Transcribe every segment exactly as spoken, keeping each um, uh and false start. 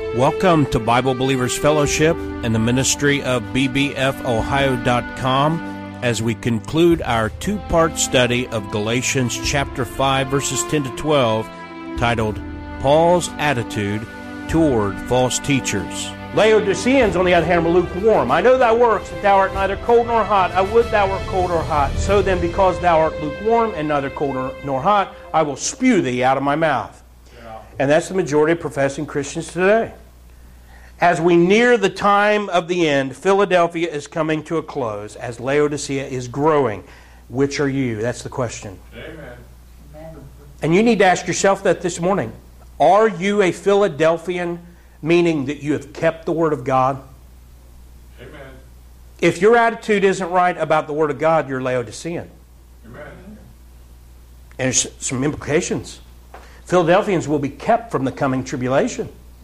Welcome to Bible Believers Fellowship and the ministry of B B F Ohio dot com as we conclude our two-part study of Galatians chapter five, verses ten to twelve, titled, Paul's Attitude Toward False Teachers. Laodiceans, on the other hand, were lukewarm. I know thy works, that thou art neither cold nor hot. I would thou wert cold or hot. So then, because thou art lukewarm and neither cold nor hot, I will spew thee out of my mouth. Yeah. And that's the majority of professing Christians today. As we near the time of the end, Philadelphia is coming to a close as Laodicea is growing. Which are you? That's the question. Amen. And you need to ask yourself that this morning. Are you a Philadelphian, meaning that you have kept the Word of God? Amen. If your attitude isn't right about the Word of God, you're Laodicean. Amen. And there's some implications. Philadelphians will be kept from the coming tribulation.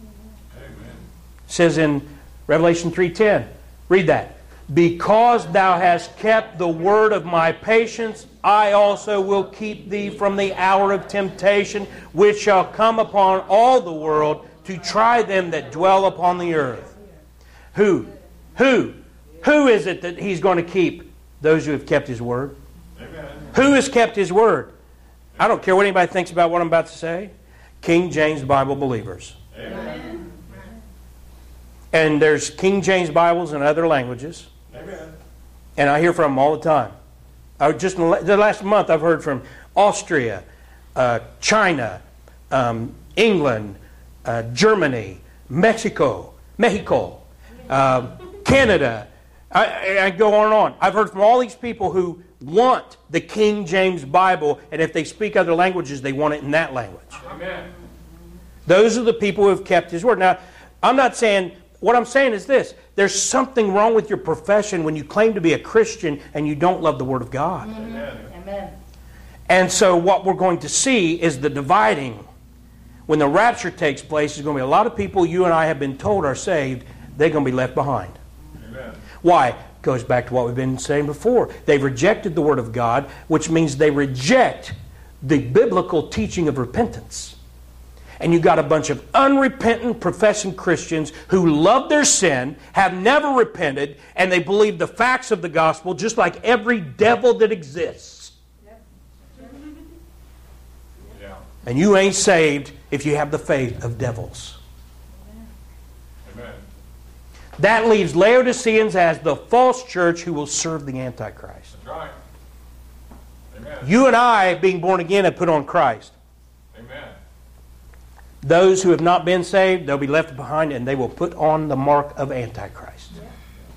It says in Revelation three ten, read that. Because thou hast kept the word of my patience, I also will keep thee from the hour of temptation, which shall come upon all the world to try them that dwell upon the earth. Who? Who? Who is it that he's going to keep? Those who have kept his word. Amen. Who has kept his word? I don't care what anybody thinks about what I'm about to say. King James Bible believers. Amen. And there's King James Bibles in other languages. Amen. And I hear from them all the time. I just in the last month I've heard from Austria, uh, China, um, England, uh, Germany, Mexico, Mexico, uh, Canada. I, I go on and on. I've heard from all these people who want the King James Bible, and if they speak other languages, they want it in that language. Amen. Those are the people who have kept His Word. Now, I'm not saying... What I'm saying is this. There's something wrong with your profession when you claim to be a Christian and you don't love the Word of God. Amen. Amen. And so what we're going to see is the dividing. When the rapture takes place, there's going to be a lot of people you and I have been told are saved. They're going to be left behind. Amen. Why? Goes back to what we've been saying before. They've rejected the Word of God, which means they reject the biblical teaching of repentance. And you got a bunch of unrepentant professing Christians who love their sin, have never repented, and they believe the facts of the gospel just like every devil that exists. Yeah. And you ain't saved if you have the faith of devils. Amen. That leaves Laodiceans as the false church who will serve the Antichrist. That's right. Amen. You and I, being born again, have put on Christ. Amen. Those who have not been saved, they'll be left behind and they will put on the mark of Antichrist. Yeah.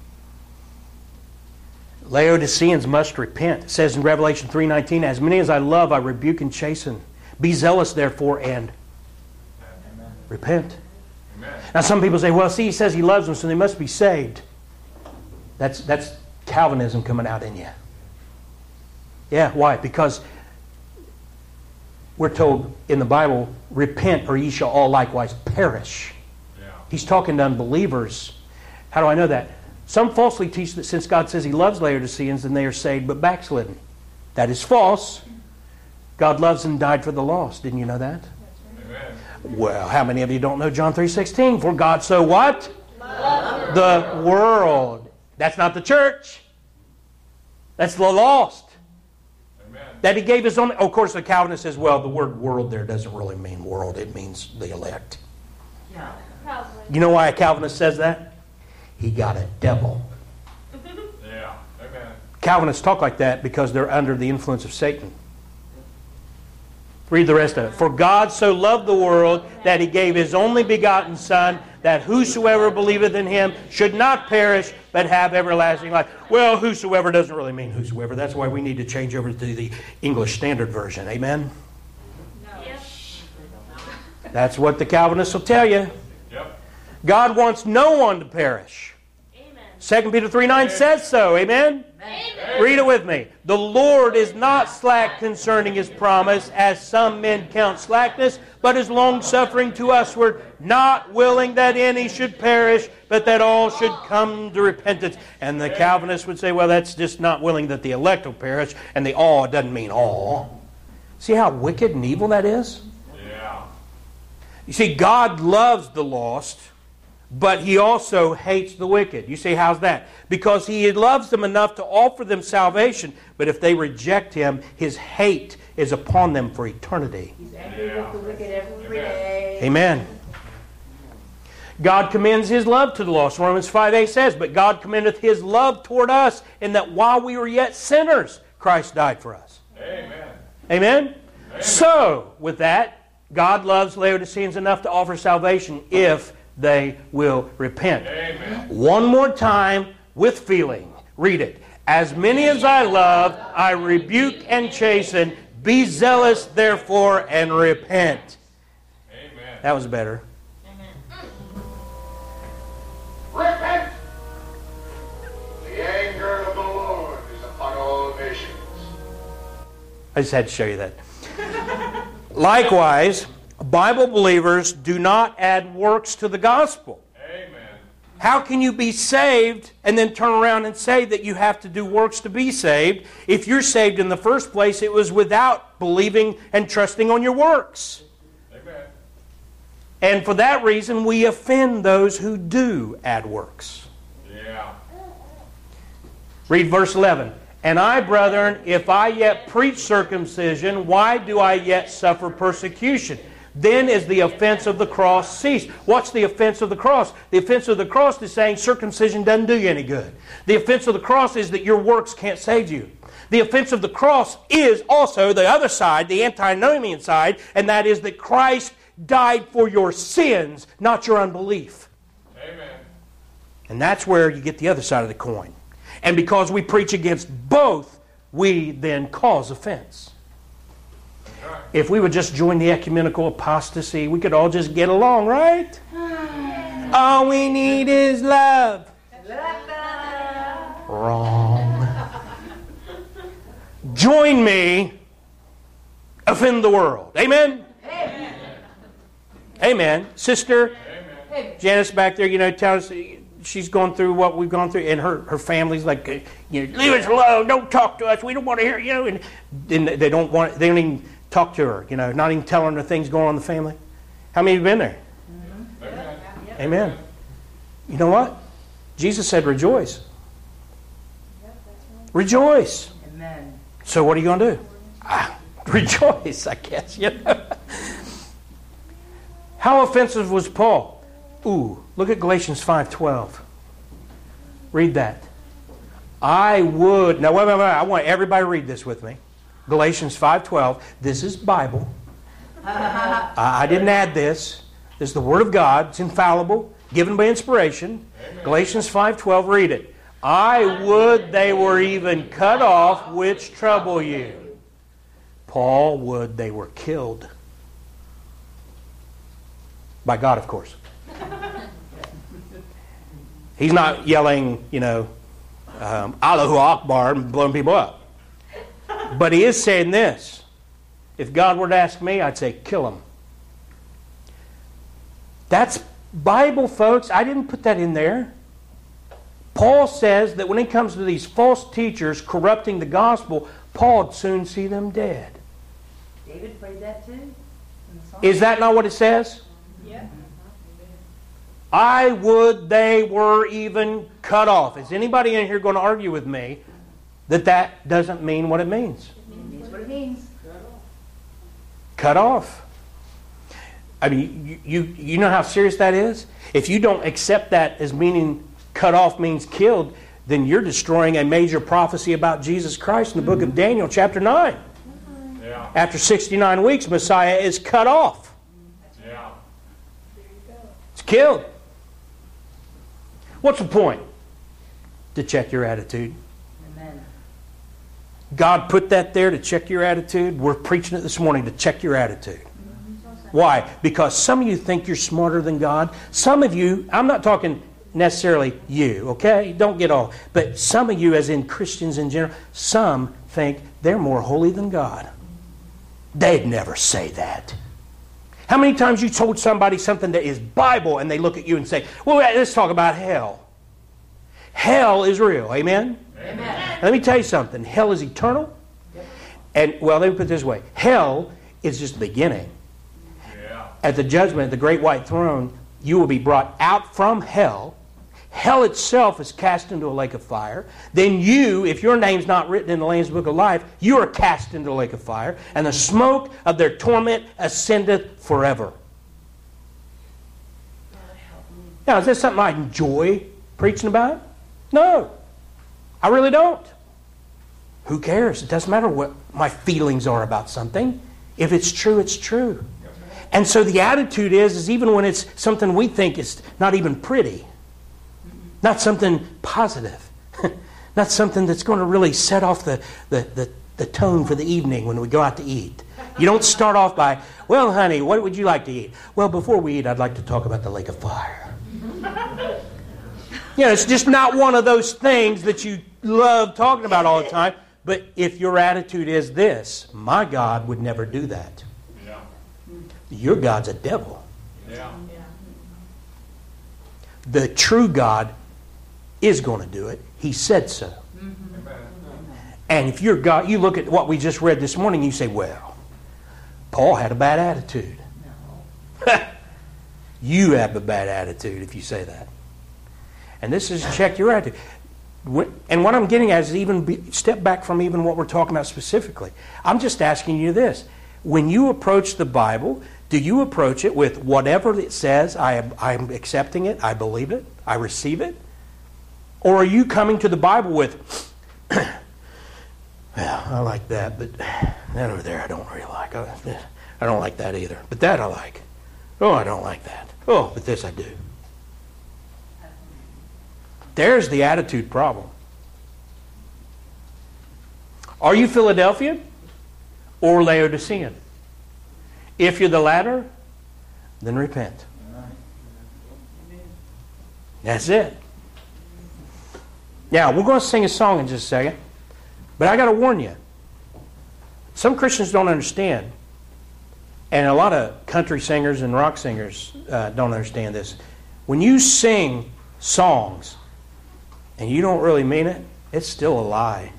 Laodiceans must repent. It says in Revelation three nineteen, as many as I love, I rebuke and chasten. Be zealous, therefore, and Amen. Repent. Amen. Now some people say, well, see, he says he loves them, so they must be saved. That's, that's Calvinism coming out in you. Yeah, why? Because we're told in the Bible, repent or ye shall all likewise perish. Yeah. He's talking to unbelievers. How do I know that? Some falsely teach that since God says He loves Laodiceans, then they are saved but backslidden. That is false. God loves and died for the lost. Didn't you know that? Amen. Well, how many of you don't know John three sixteen? For God so what? Love the world. That's not the church. That's the lost. That He gave His own... Oh, of course, the Calvinist says, well, the word world there doesn't really mean world. It means the elect. Yeah. You know why a Calvinist says that? He got a devil. Yeah. Amen. Calvinists talk like that because they're under the influence of Satan. Read the rest of it. For God so loved the world that He gave His only begotten Son, that whosoever believeth in Him should not perish, but have everlasting life. Well, whosoever doesn't really mean whosoever. That's why we need to change over to the English Standard Version. Amen? No. Yes. That's what the Calvinists will tell you. Yep. God wants no one to perish. Amen. Second Peter three nine says so. Amen? Amen. Read it with me. The Lord is not slack concerning His promise, as some men count slackness, but is long-suffering to usward, not willing that any should perish, but that all should come to repentance. And the Calvinists would say, well, that's just not willing that the elect will perish, and the all doesn't mean all. See how wicked and evil that is? Yeah. You see, God loves the lost, but he also hates the wicked. You say, how's that? Because he loves them enough to offer them salvation, but if they reject him, his hate is upon them for eternity. He's angry with the wicked every day. Amen. God commends his love to the lost. Romans five eight says, but God commendeth his love toward us in that while we were yet sinners, Christ died for us. Amen. Amen? Amen. So, with that, God loves Laodiceans enough to offer salvation if they will repent. Amen. One more time with feeling. Read it. As many as I love, I rebuke and chasten. Be zealous, therefore, and repent. Amen. That was better. Repent! The anger of the Lord is upon all nations. I just had to show you that. Likewise, Bible believers do not add works to the gospel. Amen. How can you be saved and then turn around and say that you have to do works to be saved? If you're saved in the first place, it was without believing and trusting on your works. Amen. And for that reason, we offend those who do add works. Yeah. Read verse eleven. And I, brethren, if I yet preach circumcision, why do I yet suffer persecution? Then is the offense of the cross ceased. What's the offense of the cross? The offense of the cross is saying circumcision doesn't do you any good. The offense of the cross is that your works can't save you. The offense of the cross is also the other side, the antinomian side, and that is that Christ died for your sins, not your unbelief. Amen. And that's where you get the other side of the coin. And because we preach against both, we then cause offense. Right. If we would just join the ecumenical apostasy, we could all just get along, right? All we need is love. Wrong. Join me, offend the world. Amen? Amen. Amen. Sister Amen. Janice back there, you know, tell us she's gone through what we've gone through, and her, her family's like, you know, leave us alone, don't talk to us, we don't want to hear you, and then they don't want, they don't even talk to her, you know, not even telling her things going on in the family. How many have been there? Mm-hmm. Amen. Amen. You know what? Jesus said, rejoice. Rejoice. Amen. So what are you going to do? Ah, rejoice, I guess. You know? How offensive was Paul? Ooh, look at Galatians five twelve. Read that. I would... Now, wait, wait, wait. I want everybody to read this with me. Galatians five twelve. This is Bible. I, I didn't add this. This is the Word of God. It's infallible, given by inspiration. Amen. Galatians five twelve. Read it. I would they were even cut off which trouble you. Paul would they were killed. By God, of course. He's not yelling, you know, um, Allahu Akbar and blowing people up. But he is saying this. If God were to ask me, I'd say, kill him. That's Bible, folks. I didn't put that in there. Paul says that when it comes to these false teachers corrupting the gospel, Paul would soon see them dead. David prayed that too. in the Psalm. Is that not what it says? Yeah. I would they were even cut off. Is anybody in here going to argue with me that that doesn't mean what it means? It means what it means. Cut off. I mean, you, you, you know how serious that is? If you don't accept that as meaning cut off means killed, then you're destroying a major prophecy about Jesus Christ in the book of Daniel, chapter nine. Yeah. After sixty-nine weeks, Messiah is cut off. Yeah. It's killed. What's the point? To check your attitude. Amen. God put that there to check your attitude. We're preaching it this morning to check your attitude. Why? Because some of you think you're smarter than God. Some of you, I'm not talking necessarily you, okay? Don't get all. But some of you, as in Christians in general, some think they're more holy than God. They'd never say that. How many times you told somebody something that is Bible and they look at you and say, well, let's talk about hell. Hell is real. Amen? Amen. Let me tell you something. Hell is eternal. And, well, let me put it this way. Hell is just the beginning. Yeah. At the judgment, the great white throne, you will be brought out from hell. Hell itself is cast into a lake of fire. Then you, if your name's not written in the Lamb's Book of Life, you are cast into a lake of fire, and the smoke of their torment ascendeth forever. Now, is this something I enjoy preaching about? No. I really don't. Who cares? It doesn't matter what my feelings are about something. If it's true, it's true. And so the attitude is, is even when it's something we think is not even pretty, not something positive, not something that's going to really set off the, the, the, the tone for the evening when we go out to eat. You don't start off by, well, honey, what would you like to eat? Well, before we eat, I'd like to talk about the lake of fire. You know, it's just not one of those things that you love talking about all the time. But if your attitude is this, my God would never do that. Yeah. Your God's a devil. Yeah. The true God is going to do it. He said so. Amen. And if you're God, you look at what we just read this morning, you say, well, Paul had a bad attitude. You have a bad attitude if you say that. And this is check your attitude. And what I'm getting at is even be, step back from even what we're talking about specifically. I'm just asking you this. When you approach the Bible, do you approach it with whatever it says, I am, I'm accepting it, I believe it, I receive it? Or are you coming to the Bible with, well, I like that, but that over there I don't really like. I don't like that either. But that I like. Oh, I don't like that. Oh, but this I do. There's the attitude problem. Are you Philadelphian or Laodicean? If you're the latter, then repent. That's it. Now, we're going to sing a song in just a second, but I got to warn you. Some Christians don't understand, and a lot of country singers and rock singers uh, don't understand this. When you sing songs and you don't really mean it, it's still a lie.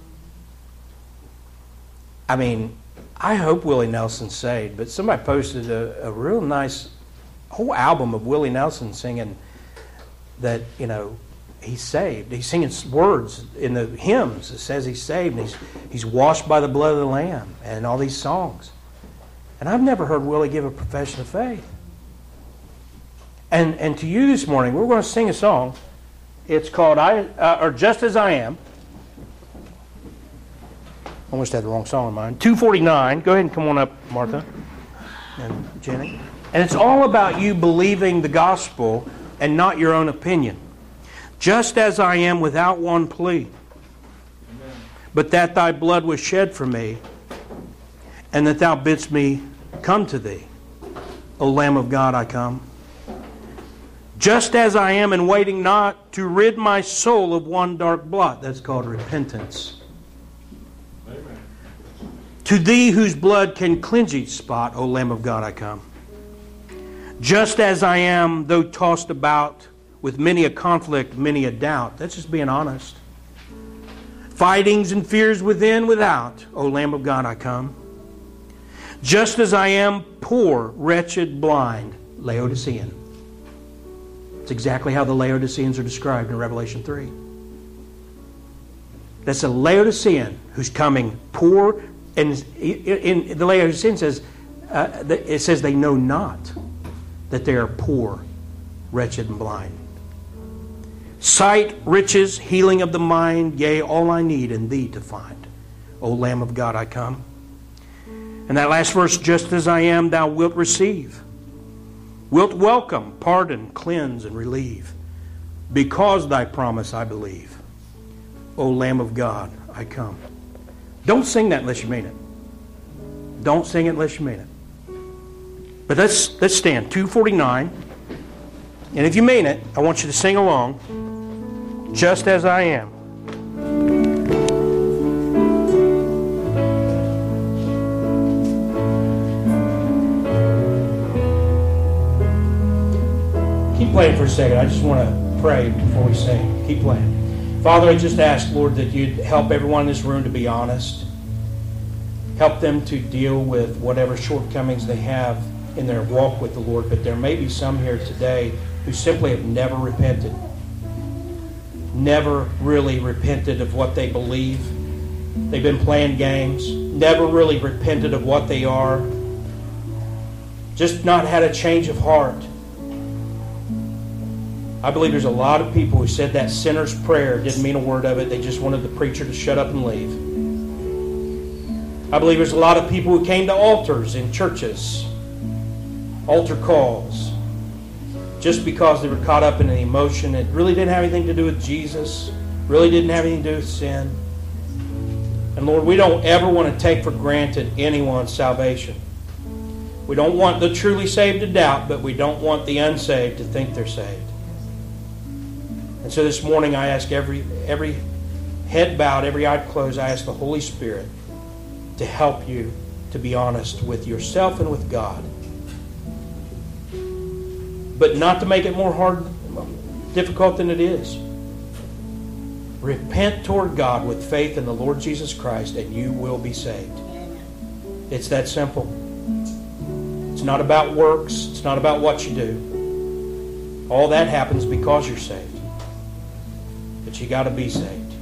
I mean, I hope Willie Nelson's saved, but somebody posted a, a real nice whole album of Willie Nelson singing that, you know, he's saved. He's singing words in the hymns that says he's saved, and he's, he's washed by the blood of the Lamb, and all these songs. And I've never heard Willie give a profession of faith. And and to you this morning, we're going to sing a song. It's called "I," uh, or "Just As I Am." Almost had the wrong song in mind. two forty-nine. Go ahead and come on up, Martha and Jenny. And it's all about you believing the gospel and not your own opinion. Just as I am without one plea, but that thy blood was shed for me, and that thou bidst me come to thee. O Lamb of God, I come. Just as I am, and waiting not to rid my soul of one dark blot. That's called repentance. Amen. To thee whose blood can cleanse each spot, O Lamb of God, I come. Just as I am, though tossed about with many a conflict, many a doubt. That's just being honest. Fightings and fears within, without, O Lamb of God, I come. Just as I am, poor, wretched, blind, Laodicean. It's exactly how the Laodiceans are described in Revelation three. That's a Laodicean who's coming poor, and in the Laodicean says, uh, it says they know not that they are poor, wretched, and blind. Sight, riches, healing of the mind, yea, all I need in thee to find. O Lamb of God, I come. And that last verse, just as I am, thou wilt receive. Wilt welcome, pardon, cleanse, and relieve. Because thy promise I believe. O Lamb of God, I come. Don't sing that unless you mean it. Don't sing it unless you mean it. But let's, let's stand. two forty-nine. And if you mean it, I want you to sing along. Just as I am. Keep playing for a second. I just want to pray before we sing. Keep playing. Father, I just ask, Lord, that you'd help everyone in this room to be honest. Help them to deal with whatever shortcomings they have in their walk with the Lord, but there may be some here today who simply have never repented. Never really repented of what they believe. They've been playing games. Never really repented of what they are. Just not had a change of heart. I believe there's a lot of people who said that sinner's prayer didn't mean a word of it. They just wanted the preacher to shut up and leave. I believe there's a lot of people who came to altars in churches, altar calls, just because they were caught up in an emotion that really didn't have anything to do with Jesus, really didn't have anything to do with sin. And Lord, we don't ever want to take for granted anyone's salvation. We don't want the truly saved to doubt, but we don't want the unsaved to think they're saved. And so this morning I ask every, every head bowed, every eye closed, I ask the Holy Spirit to help you to be honest with yourself and with God. But not to make it more hard, difficult than it is. Repent toward God with faith in the Lord Jesus Christ and you will be saved. It's that simple. It's not about works. It's not about what you do. All that happens because you're saved. But you got to be saved.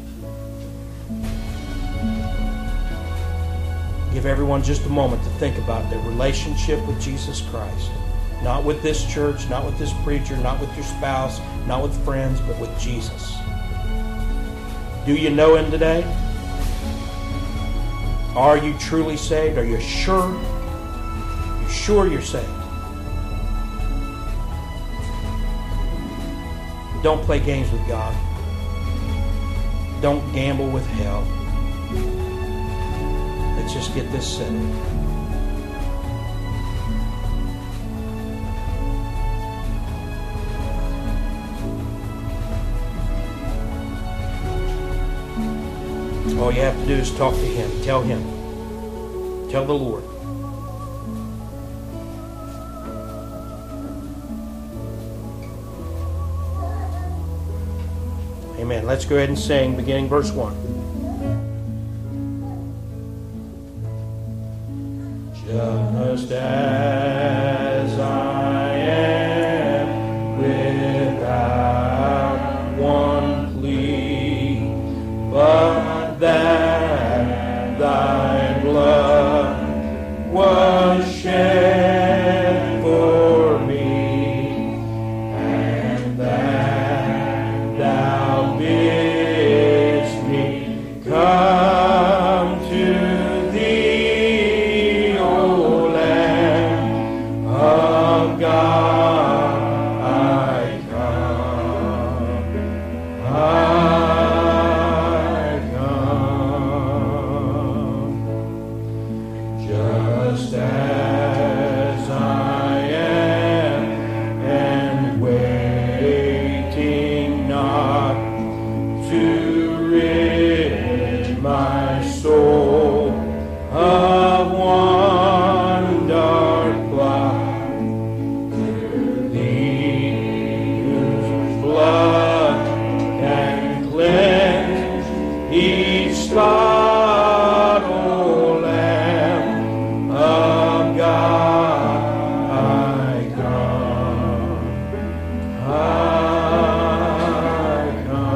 Give everyone just a moment to think about their relationship with Jesus Christ. Not with this church, not with this preacher, not with your spouse, not with friends, but with Jesus. Do you know Him today? Are you truly saved? Are you sure? You're sure you're saved? Don't play games with God. Don't gamble with hell. Let's just get this settled. All you have to do is talk to Him. Tell Him. Tell the Lord. Amen. Let's go ahead and sing, beginning verse one. Just as I am, without one plea, but that thy blood was shed for me, and that thou bidst me come to thee, O Lamb of God, I come. I just as I am, and waiting not to rid my soul of one dark cloud, to thee whose blood can cleanse each spot, O Lamb of God, I come, I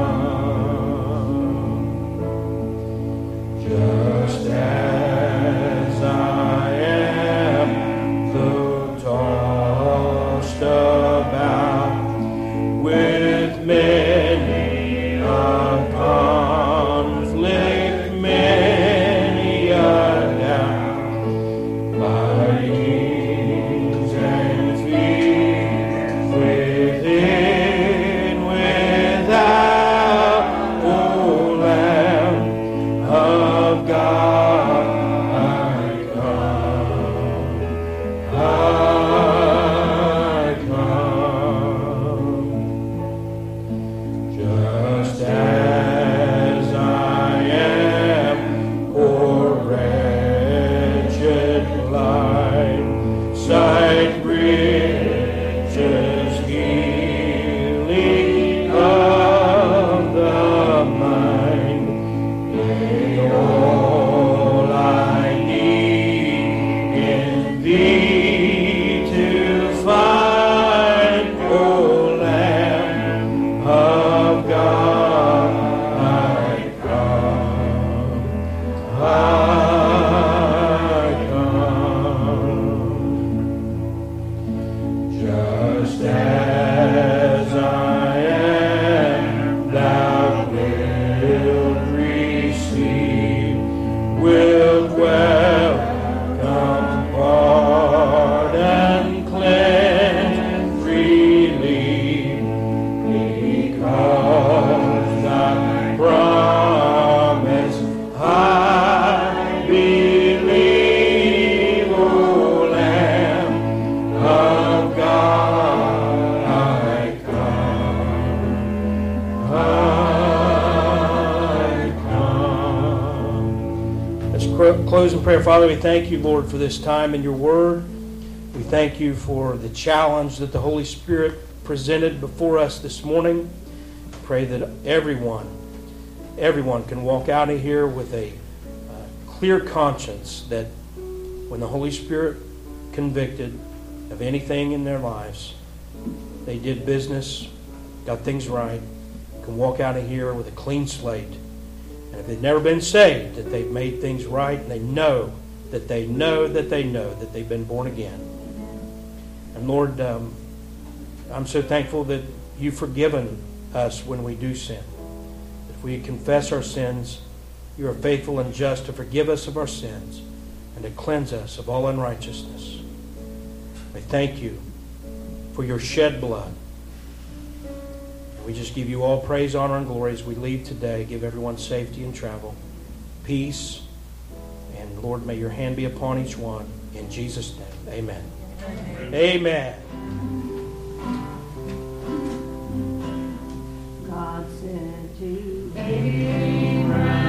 come. Just as I am, though tossed about with many a conflict, many a doubt, by kings and fears, within, without, O Lamb of God, I come, I come. Just as I am, poor wretched blind, sight riches healing of the mind, yea, all I need in thee Just as I am, thou wilt receive, wilt welcome, pardon, cleanse freely, because thy promise I believe, O Lamb of God, I come, I come. Let's cr- close in prayer. Father, we thank you, Lord, for this time in your word. We thank you for the challenge that the Holy Spirit presented before us this morning. Pray that everyone, everyone can walk out of here with a uh, clear conscience that when the Holy Spirit convicted of anything in their lives, they did business, got things right, can walk out of here with a clean slate. And if they've never been saved, that they've made things right, and they know that they know that they know that they've been born again. And Lord, um, I'm so thankful that you've forgiven us when we do sin. If we confess our sins, you are faithful and just to forgive us of our sins and to cleanse us of all unrighteousness. I thank you for your shed blood. We just give you all praise, honor, and glory as we leave today. Give everyone safety and travel, peace, and Lord, may your hand be upon each one. In Jesus' name, amen. Amen. Amen. God said to Abraham,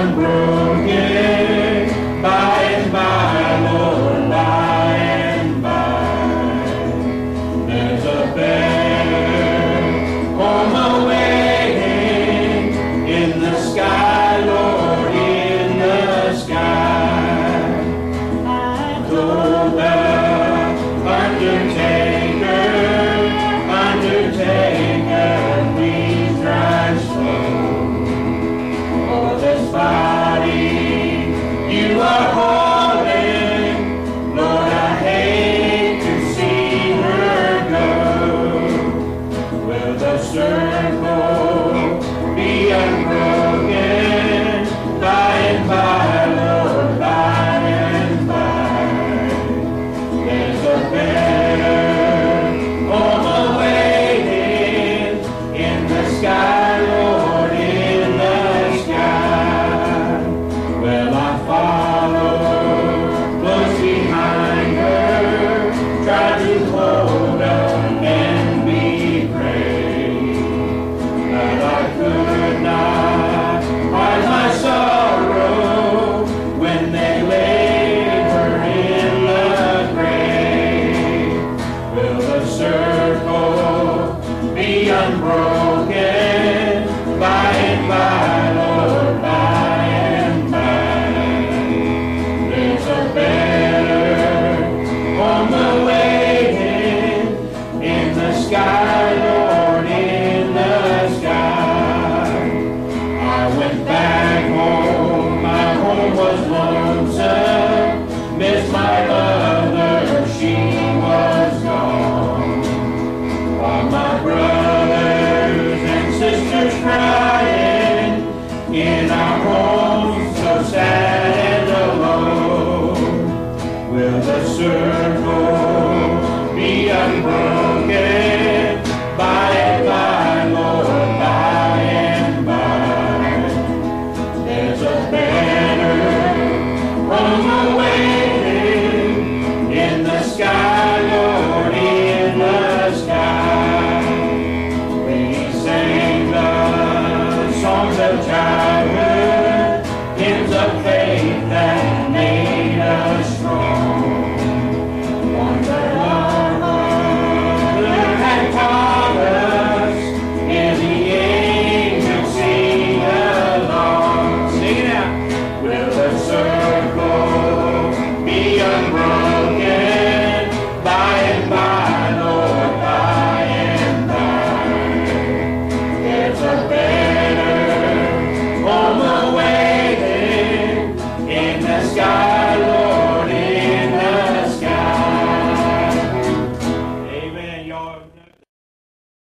unbroken, by and by, Lord, by and by. There's a better home awaiting in the sky, Lord, in the sky. I told the undertaker, undertaker, please drive slow. For this body you are holding, Lord, I hate to see her go. Will the circle be unbroken, by and by, Lord, by and by? There's a better home awaiting in the sky, Lord, in the sky. Well, I follow close behind her, try to hold up and be brave, but I could not hide my sorrow when they laid her in the grave. Will the circle be unbroken, by and by, Lord, by and by? There's a better home awaiting in the sky, Lord, in the sky. I went back home, my home was lonesome, missed my mother, she was gone. While my brothers and sisters crying in our home, so sad and alone. Will the circle be unbroken, by and by, Lord, by and by? There's a better home awaiting in the sky, Lord, in the sky. We sang the songs of childhood, hymns of faith that made us strong. One that our mother had taught us, and the angels sing along. Sing it out. Will the circle be unbroken, by and by, Lord, by and by? There's a better home awaiting in the sky, Lord.